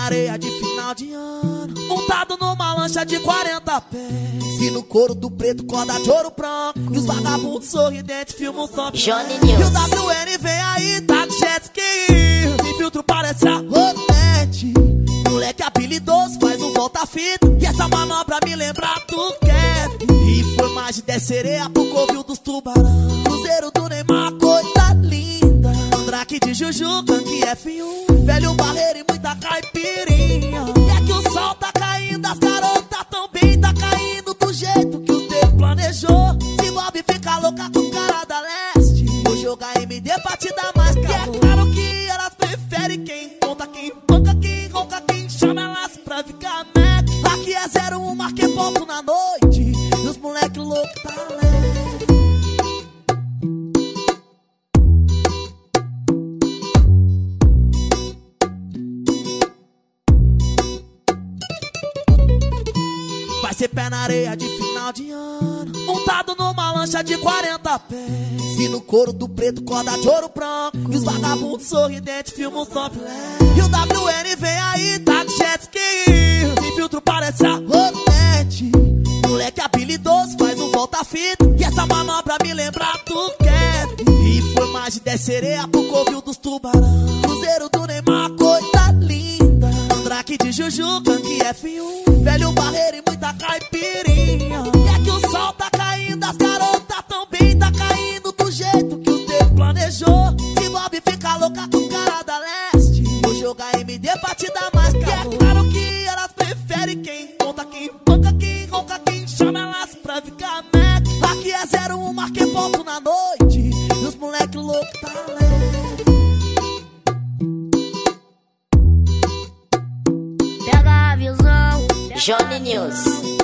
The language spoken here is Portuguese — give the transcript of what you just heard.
areia de final de ano, montado numa lancha de 40 pés, e no couro do preto, corda de ouro branco, e os vagabundos sorridentes filmam o top. Johnny News. E o WN vem aí, tá de jet ski, sem filtro parece a Rodete. Moleque habilidoso, faz um volta-fita, e essa manobra me lembra do Kevin. E foi mais de 10 sereia pro covil dos tubarão, cruzeiro do Neymar, coisa linda. Andraque de Juju, Gangue F1, velho barreiro e muita caipirinha. E é que o sol tá caindo, as garotas também tá caindo do jeito que o tempo planejou. Se Bob fica louca com os caras da leste, vou jogar MD pra te dar mais calor. E é claro que elas preferem quem conta, quem panca, quem ronca, quem chama elas pra ficar mec. Aqui é 01, marquei ponto na noite, e os moleque louco tá leve. Vai ser pé na areia de final de ano, montado numa lancha de 40 pés, e no couro do preto, corda de ouro branco, e os vagabundos sorridentes filmam os top leve. E o WN vem aí, tá de jet ski, sem filtro parece a Rodete. Moleque habilidoso, faz um volta-fita, e essa manobra me lembra do Kevin. E foi mais de 10 sereia pro covil dos tubarão, cruzeiro do Neymar, coisa linda. Andraque de Juju, Gangue F1, velho barreiro e muita caipirinha. E é que o sol tá caindo, as garotas também tá caindo do jeito que o tempo planejou. Se Bob fica louca com os caras da leste, vou jogar MD pra te dar mais calor. E é claro que elas preferem quem conta, quem panca, quem ronca, quem chama elas pra ficar mec. Aqui é 01, marquei ponto na noite, e os moleque louco tá leve. Pega a visão, Johnny News.